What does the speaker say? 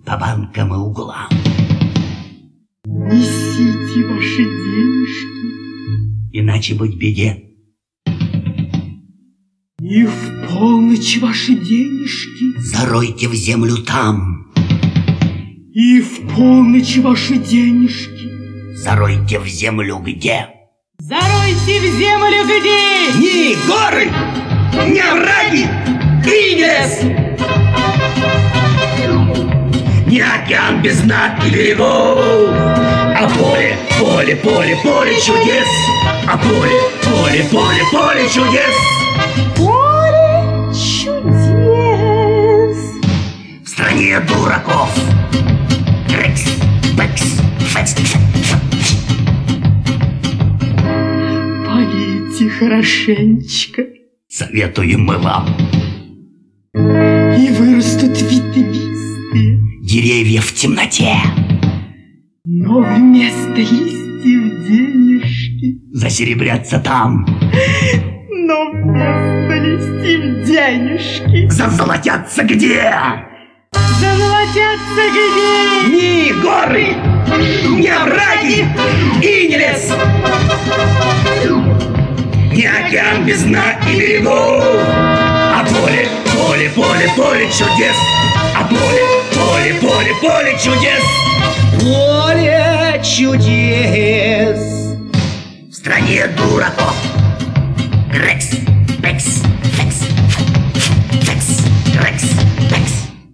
по банкам и углам. Несите ваши денежки, иначе быть беде. И в полночь ваши денежки заройте в землю там. И в полночь ваши денежки заройте в землю где? Заройте в землю где? Ни горы, ни овраги и ни лес, ни океан без дна и берегов, а поле, поле, поле, поле чудес, а поле, поле, поле, поле чудес. Поле чудес в стране дураков. Рекс, бэкс, фэкс. Полейте хорошенечко, советуем мы вам. И вырастут ветвистые деревья в темноте, но вместо листьев денежки засеребрятся там. Но вместо листьев денежки зазолотятся где? Зазолотятся где? Ни горы, ни овраги и ни лес, ни океан без дна и берегов, а поле, поле, поле, поле чудес, а поле, поле, поле, поле чудес. Поле чудес в стране дураков. Рекс,